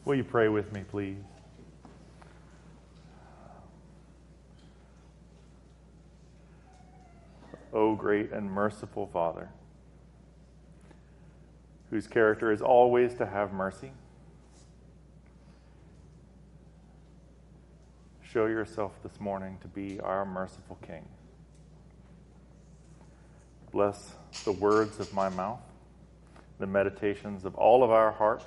Will you pray with me, please? O great and merciful Father, whose character is always to have mercy, show yourself this morning to be our merciful King. Bless the words of my mouth, the meditations of all of our hearts,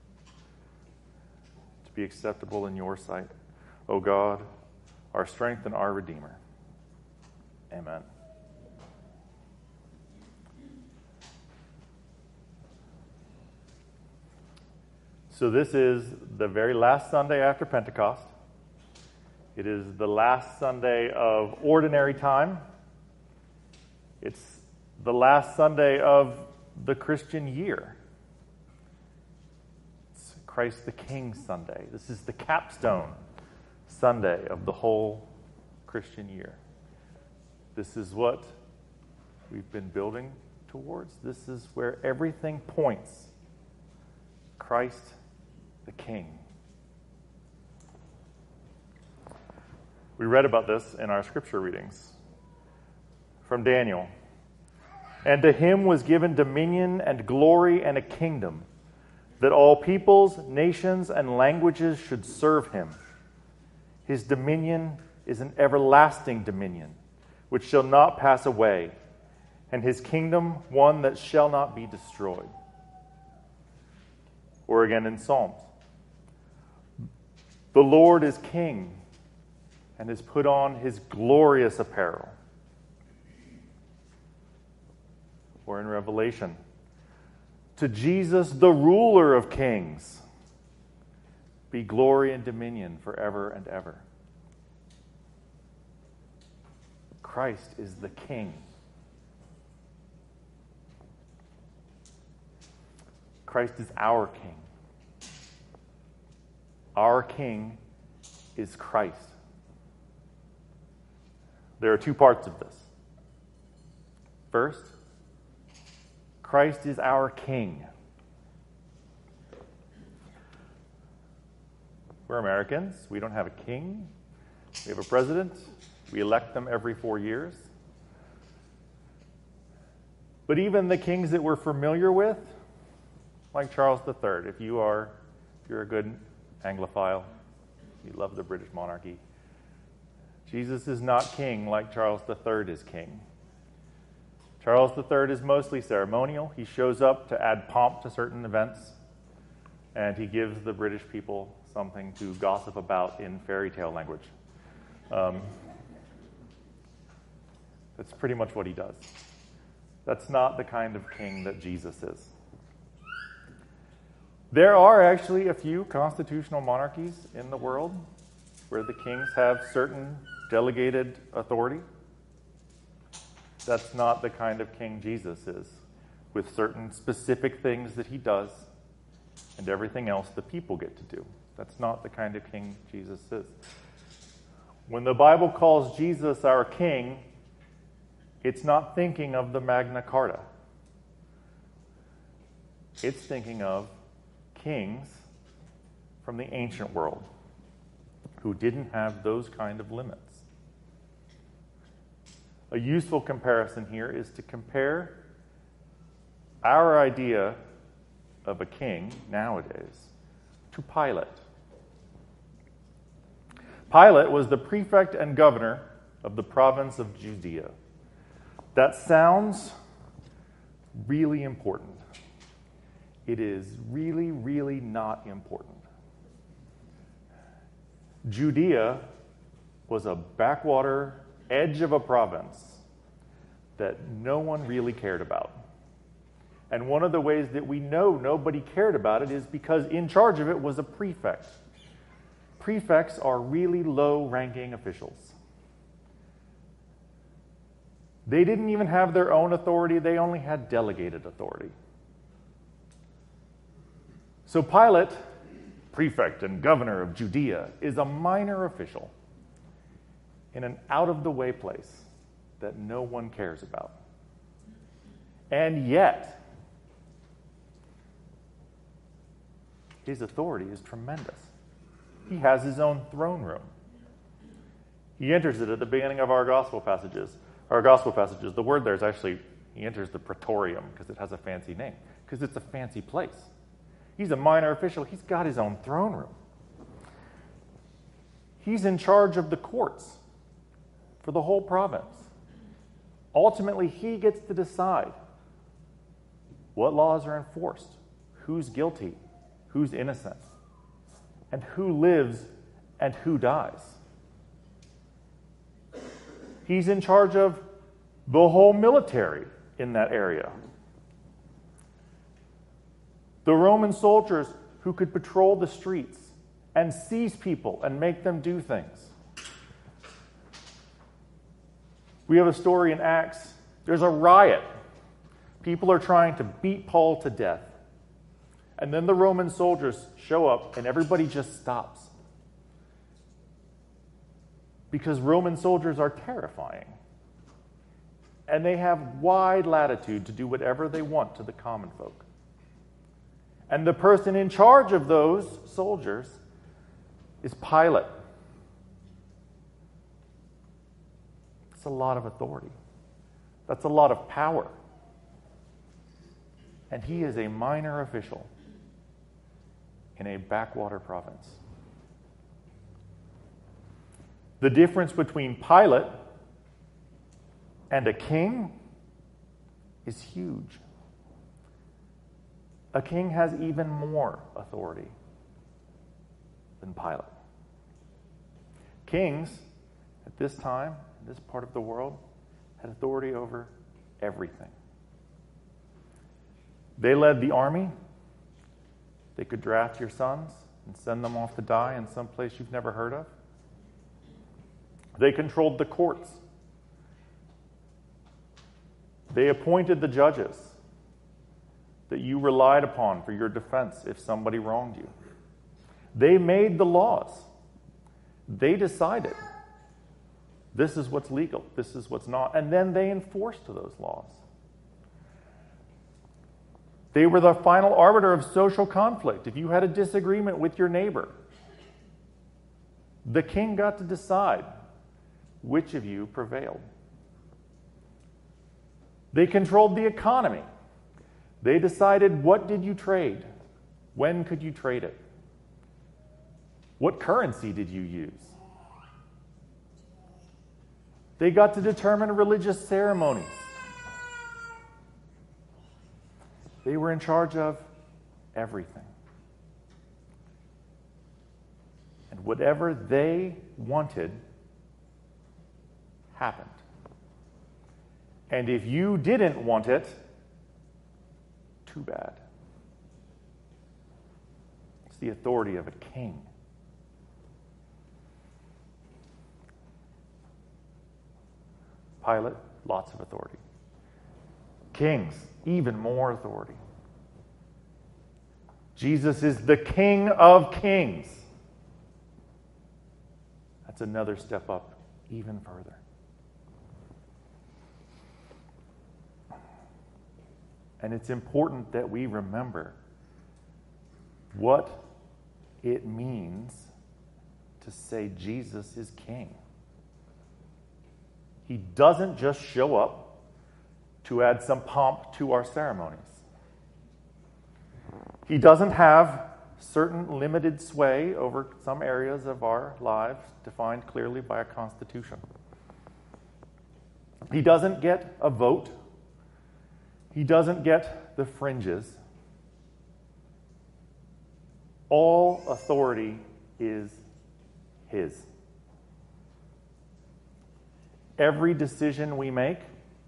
to be acceptable in your sight, O God, our strength and our Redeemer. Amen. So this is the very last Sunday after Pentecost. It is the last Sunday of ordinary time. It's the last Sunday of the Christian year. It's Christ the King Sunday. This is the capstone Sunday of the whole Christian year. This is what we've been building towards. This is where everything points. Christ the King. We read about this in our scripture readings from Daniel. And to him was given dominion and glory and a kingdom, that all peoples, nations, and languages should serve him. His dominion is an everlasting dominion, which shall not pass away, and his kingdom one that shall not be destroyed. Or again in Psalms. The Lord is king, and has put on his glorious apparel. Or in Revelation, to Jesus, the ruler of kings, be glory and dominion forever and ever. Christ is the King. Christ is our King. Our King is Christ. There are two parts of this. First, Christ is our King. We're Americans. We don't have a king. We have a president. We elect them every 4 years. But even the kings that we're familiar with, like Charles III, if you're a good Anglophile, you love the British monarchy, Jesus is not king like Charles III is king. Charles III is mostly ceremonial. He shows up to add pomp to certain events, and he gives the British people something to gossip about in fairy tale language. That's pretty much what he does. That's not the kind of king that Jesus is. There are actually a few constitutional monarchies in the world where the kings have certain delegated authority. That's not the kind of king Jesus is, with certain specific things that he does and everything else the people get to do. That's not the kind of king Jesus is. When the Bible calls Jesus our king, it's not thinking of the Magna Carta. It's thinking of kings from the ancient world who didn't have those kind of limits. A useful comparison here is to compare our idea of a king nowadays to Pilate. Pilate was the prefect and governor of the province of Judea. That sounds really important. It is really, really not important. Judea was a backwater edge of a province that no one really cared about. And one of the ways that we know nobody cared about it is because in charge of it was a prefect. Prefects are really low-ranking officials. They didn't even have their own authority. They only had delegated authority. So Pilate, prefect and governor of Judea, is a minor official in an out-of-the-way place that no one cares about. And yet, his authority is tremendous. He has his own throne room. He enters it at the beginning of our gospel passages. The word there is actually, he enters the praetorium because it has a fancy name, because it's a fancy place. He's a minor official. He's got his own throne room. He's in charge of the courts for the whole province. Ultimately, he gets to decide what laws are enforced, who's guilty, who's innocent, and who lives and who dies. He's in charge of the whole military in that area. The Roman soldiers who could patrol the streets and seize people and make them do things. We have a story in Acts. There's a riot. People are trying to beat Paul to death. And then the Roman soldiers show up and everybody just stops. Because Roman soldiers are terrifying. And they have wide latitude to do whatever they want to the common folk. And the person in charge of those soldiers is Pilate. That's a lot of authority. That's a lot of power. And he is a minor official in a backwater province. The difference between Pilate and a king is huge. A king has even more authority than Pilate. Kings, at this time, in this part of the world, had authority over everything. They led the army. They could draft your sons and send them off to die in some place you've never heard of. They controlled the courts. They appointed the judges that you relied upon for your defense if somebody wronged you. They made the laws. They decided this is what's legal, this is what's not, and then they enforced those laws. They were the final arbiter of social conflict. If you had a disagreement with your neighbor, the king got to decide which of you prevailed. They controlled the economy. They decided what did you trade? When could you trade it? What currency did you use? They got to determine religious ceremonies. They were in charge of everything. And whatever they wanted happened. And if you didn't want it, too bad. It's the authority of a king. Pilate, lots of authority. Kings, even more authority. Jesus is the King of Kings. That's another step up even further. And it's important that we remember what it means to say Jesus is King. He doesn't just show up to add some pomp to our ceremonies. He doesn't have certain limited sway over some areas of our lives defined clearly by a constitution. He doesn't get a vote. He doesn't get the fringes. All authority is his. Every decision we make,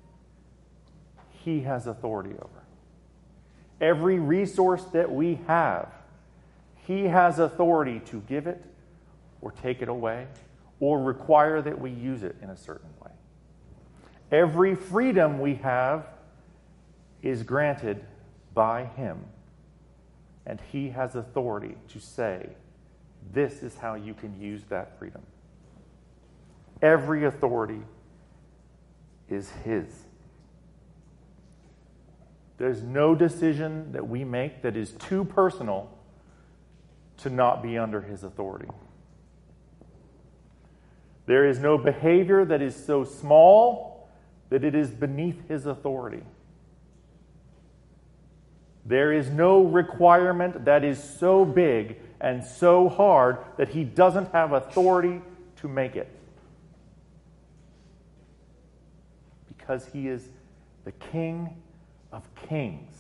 he has authority over. Every resource that we have, he has authority to give it or take it away or require that we use it in a certain way. Every freedom we have is granted by him, and he has authority to say, this is how you can use that freedom. Every authority is his. There's no decision that we make that is too personal to not be under his authority. There is no behavior that is so small that it is beneath his authority. There is no requirement that is so big and so hard that he doesn't have authority to make it. Because he is the King of Kings.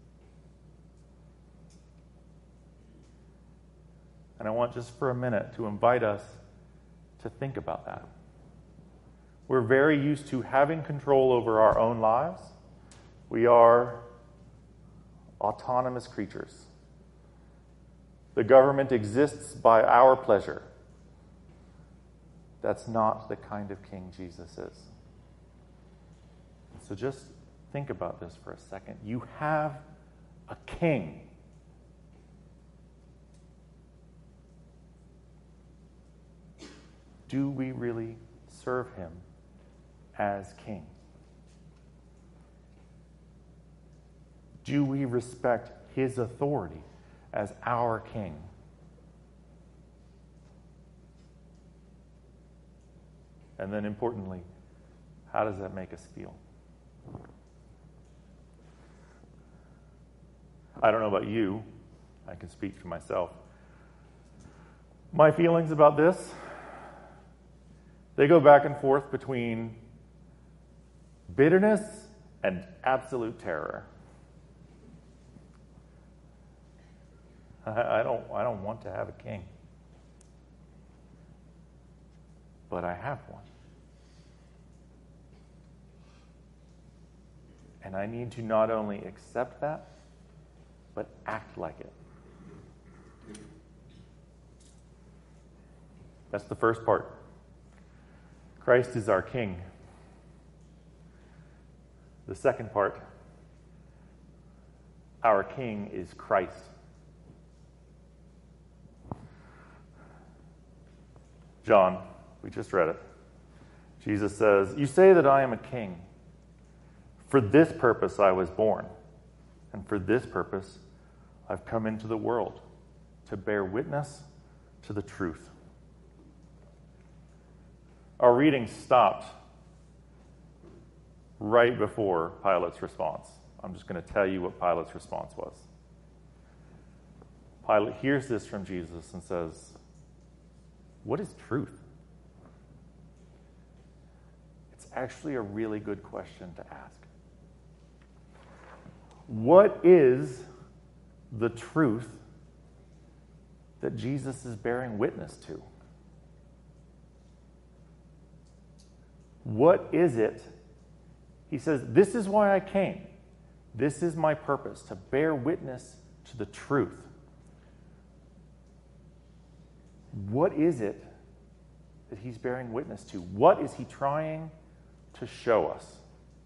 And I want just for a minute to invite us to think about that. We're very used to having control over our own lives. We are autonomous creatures. The government exists by our pleasure. That's not the kind of king Jesus is. So just think about this for a second. You have a king. Do we really serve him as king? Do we respect his authority as our king? And then importantly, how does that make us feel? I don't know about you. I can speak for myself. My feelings about this, they go back and forth between bitterness and absolute terror. I don't want to have a king. But I have one. And I need to not only accept that, but act like it. That's the first part. Christ is our King. The second part, our King is Christ. John, we just read it. Jesus says, "You say that I am a king. For this purpose I was born, and for this purpose I've come into the world, to bear witness to the truth." Our reading stopped right before Pilate's response. I'm just going to tell you what Pilate's response was. Pilate hears this from Jesus and says, "What is truth?" It's actually a really good question to ask. What is the truth that Jesus is bearing witness to? What is it? He says, "This is why I came. This is my purpose, to bear witness to the truth." What is it that he's bearing witness to? What is he trying to show us?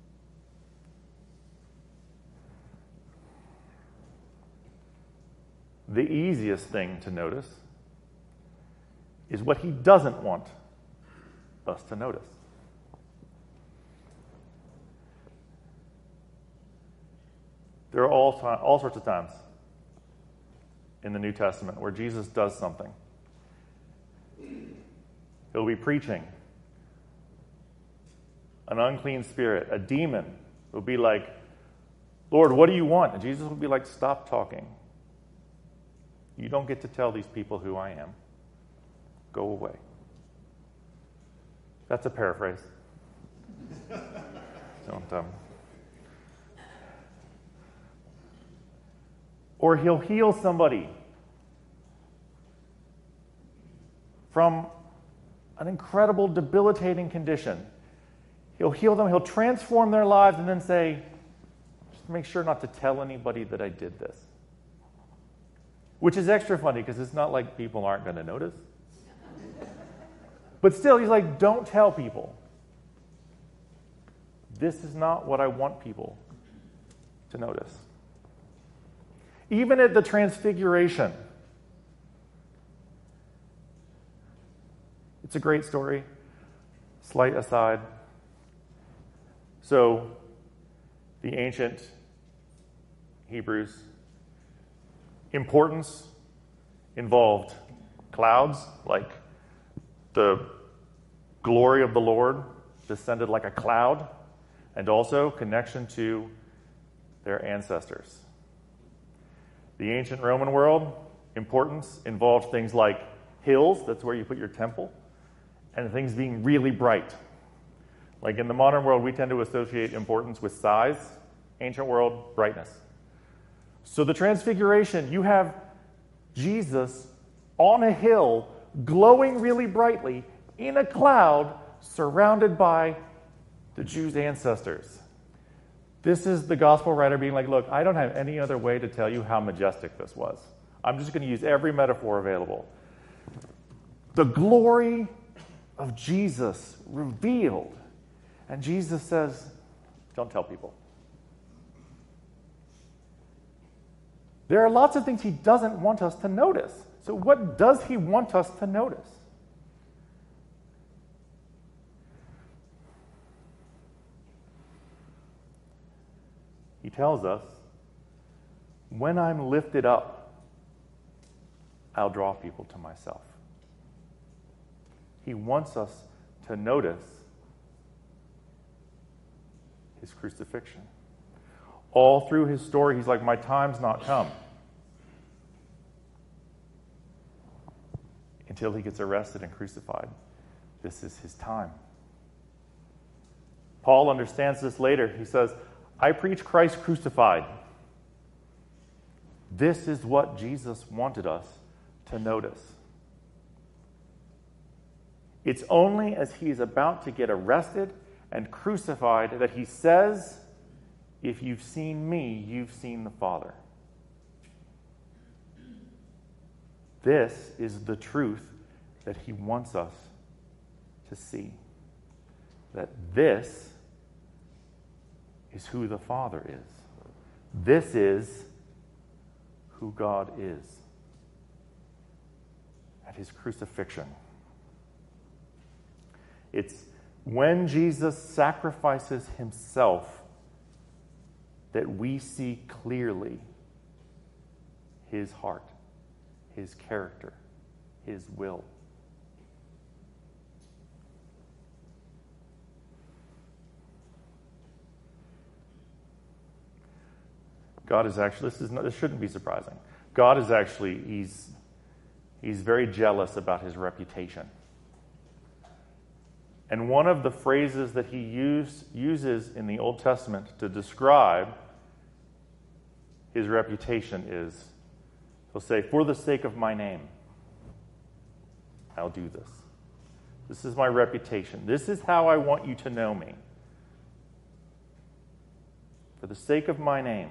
The easiest thing to notice is what he doesn't want us to notice. There are all sorts of times in the New Testament where Jesus does something. He'll be preaching. An unclean spirit, a demon, will be like, "Lord, what do you want?" And Jesus will be like, "Stop talking. You don't get to tell these people who I am. Go away." That's a paraphrase. Don't. Or he'll heal somebody from an incredible, debilitating condition. He'll heal them, he'll transform their lives, and then say, "Just make sure not to tell anybody that I did this." Which is extra funny because it's not like people aren't going to notice. But still, he's like, "Don't tell people. This is not what I want people to notice." Even at the Transfiguration, it's a great story. Slight aside. So, the ancient Hebrews' importance involved clouds, like the glory of the Lord descended like a cloud, and also connection to their ancestors. The ancient Roman world, importance involved things like hills, that's where you put your temple, and things being really bright. Like in the modern world, we tend to associate importance with size. Ancient world, brightness. So the Transfiguration, you have Jesus on a hill, glowing really brightly, in a cloud, surrounded by the Jews' ancestors. This is the gospel writer being like, look, I don't have any other way to tell you how majestic this was. I'm just going to use every metaphor available. The glory of Jesus revealed. And Jesus says, don't tell people. There are lots of things he doesn't want us to notice. So what does he want us to notice? He tells us, when I'm lifted up, I'll draw people to myself. He wants us to notice his crucifixion. All through his story, he's like, my time's not come. Until he gets arrested and crucified. This is his time. Paul understands this later. He says, I preach Christ crucified. This is what Jesus wanted us to notice. It's only as he is about to get arrested and crucified that he says, if you've seen me, you've seen the Father. This is the truth that he wants us to see. That this is who the Father is. This is who God is. At his crucifixion. It's when Jesus sacrifices himself that we see clearly his heart, his character, his will. God is actually, this shouldn't be surprising. God is actually, he's very jealous about his reputation. And one of the phrases that he uses in the Old Testament to describe his reputation is, he'll say, for the sake of my name, I'll do this. This is my reputation. This is how I want you to know me. For the sake of my name.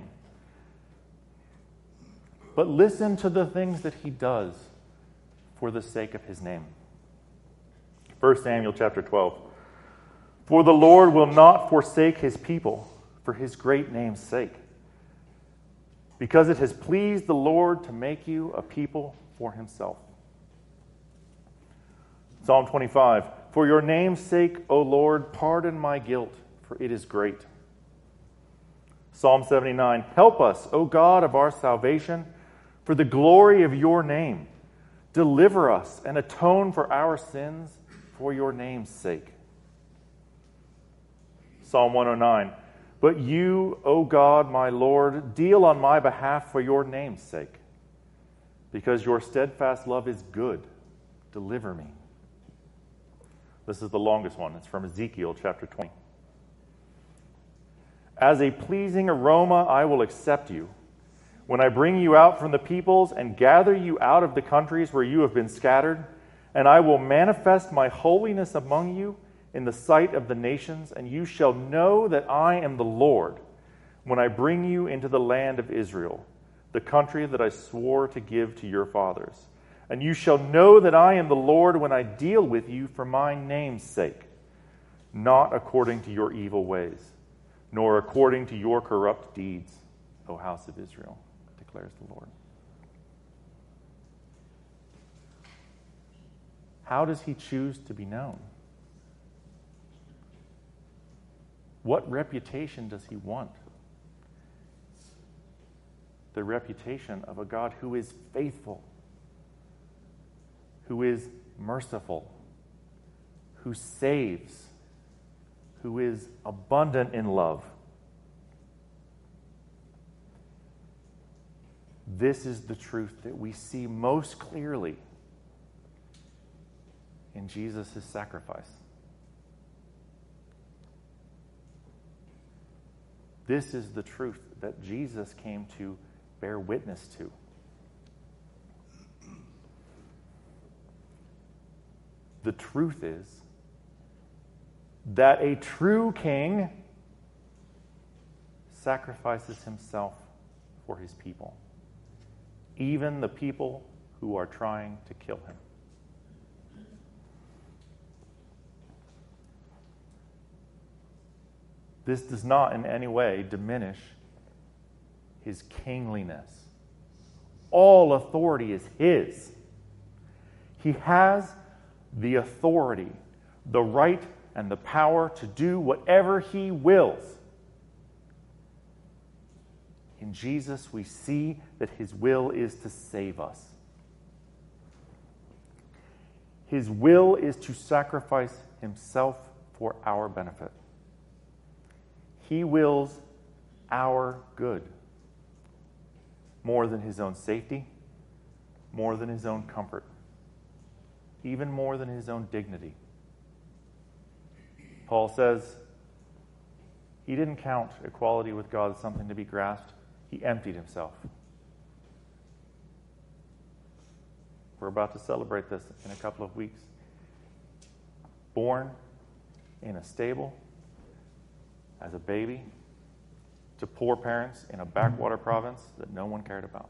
But listen to the things that he does for the sake of his name. 1 Samuel chapter 12. For the Lord will not forsake his people for his great name's sake, because it has pleased the Lord to make you a people for himself. Psalm 25. For your name's sake, O Lord, pardon my guilt, for it is great. Psalm 79. Help us, O God of our salvation, for the glory of your name. Deliver us and atone for our sins for your name's sake. Psalm 109. But you, O God, my Lord, deal on my behalf for your name's sake. Because your steadfast love is good. Deliver me. This is the longest one. It's from Ezekiel chapter 20. As a pleasing aroma, I will accept you. When I bring you out from the peoples and gather you out of the countries where you have been scattered, and I will manifest my holiness among you in the sight of the nations, and you shall know that I am the Lord when I bring you into the land of Israel, the country that I swore to give to your fathers. And you shall know that I am the Lord when I deal with you for my name's sake, not according to your evil ways, nor according to your corrupt deeds, O house of Israel, declares the Lord. How does he choose to be known? What reputation does he want? The reputation of a God who is faithful, who is merciful, who saves, who is abundant in love. This is the truth that we see most clearly in Jesus' sacrifice. This is the truth that Jesus came to bear witness to. The truth is that a true king sacrifices himself for his people, even the people who are trying to kill him. This does not in any way diminish his kingliness. All authority is his. He has the authority, the right, and the power to do whatever he wills. In Jesus, we see that his will is to save us. His will is to sacrifice himself for our benefit. He wills our good more than his own safety, more than his own comfort, even more than his own dignity. Paul says he didn't count equality with God as something to be grasped. He emptied himself. We're about to celebrate this in a couple of weeks. Born in a stable as a baby to poor parents in a backwater province that no one cared about.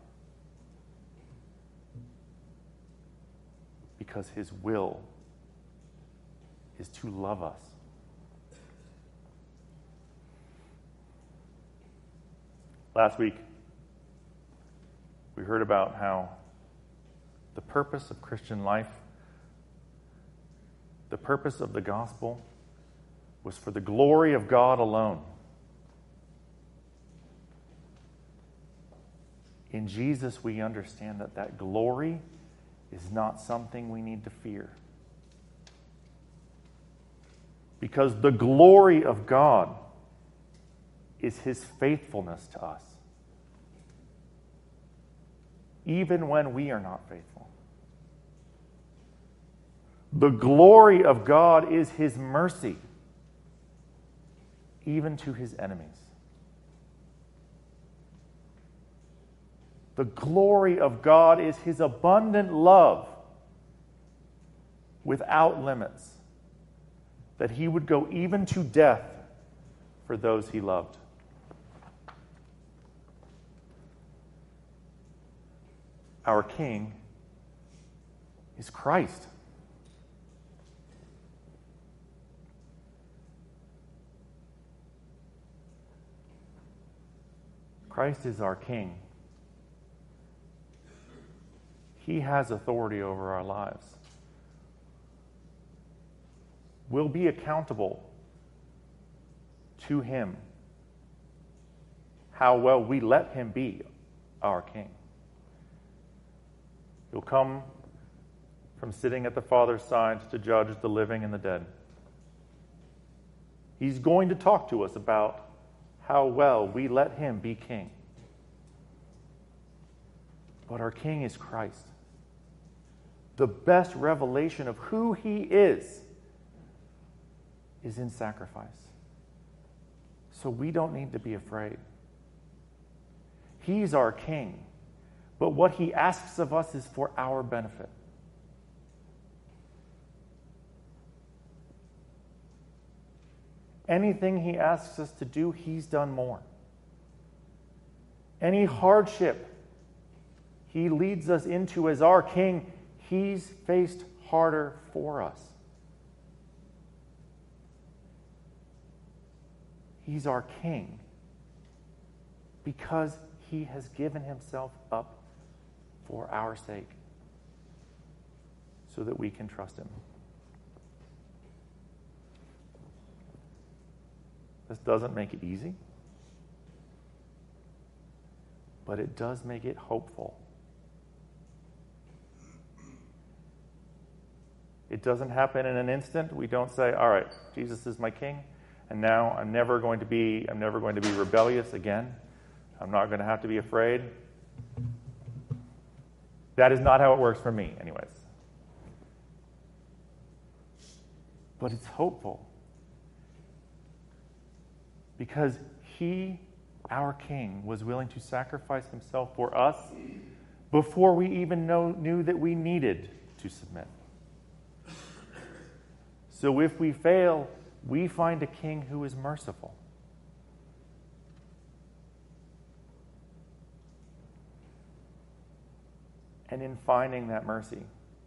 Because his will is to love us. Last week, we heard about how the purpose of Christian life, the purpose of the gospel, was for the glory of God alone. In Jesus, we understand that that glory is not something we need to fear. Because the glory of God is his faithfulness to us, even when we are not faithful. The glory of God is his mercy, even to his enemies. The glory of God is his abundant love without limits, that he would go even to death for those he loved. Our King is Christ. Christ is our King. He has authority over our lives. We'll be accountable to him how well we let him be our King. He'll come from sitting at the Father's side to judge the living and the dead. He's going to talk to us about how well we let him be king. But our King is Christ. The best revelation of who he is in sacrifice. So we don't need to be afraid. He's our King. But what he asks of us is for our benefit. Anything he asks us to do, he's done more. Any hardship he leads us into as our King, he's faced harder for us. He's our King because he has given himself up for our sake so that we can trust him. This doesn't make it easy, but it does make it hopeful. It doesn't happen in an instant. We don't say, all right, Jesus is my king, and now I'm never going to be rebellious again. I'm not going to have to be afraid. That is not how it works for me, anyways. But it's hopeful. Because he, our king, was willing to sacrifice himself for us before we even knew that we needed to submit. So if we fail, we find a king who is merciful. And in finding that mercy,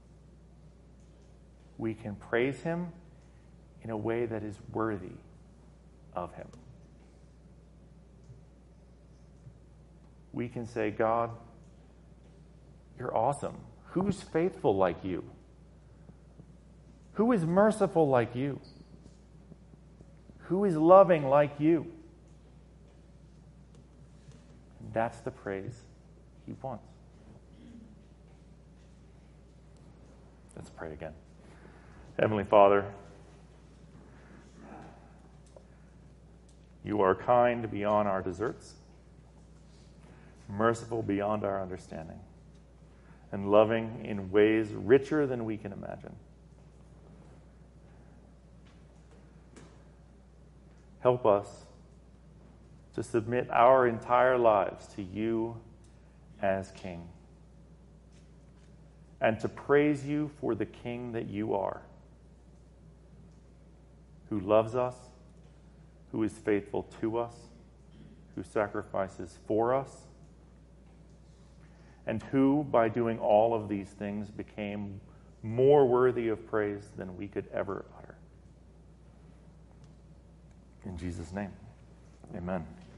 we can praise him in a way that is worthy of him. We can say, God, you're awesome. Who's faithful like you? Who is merciful like you? Who is loving like you? And that's the praise he wants. Let's pray again. Heavenly Father, you are kind beyond our deserts, merciful beyond our understanding, and loving in ways richer than we can imagine. Help us to submit our entire lives to you as King, and to praise you for the King that you are, who loves us, who is faithful to us, who sacrifices for us, and who, by doing all of these things, became more worthy of praise than we could ever utter. In Jesus' name, amen.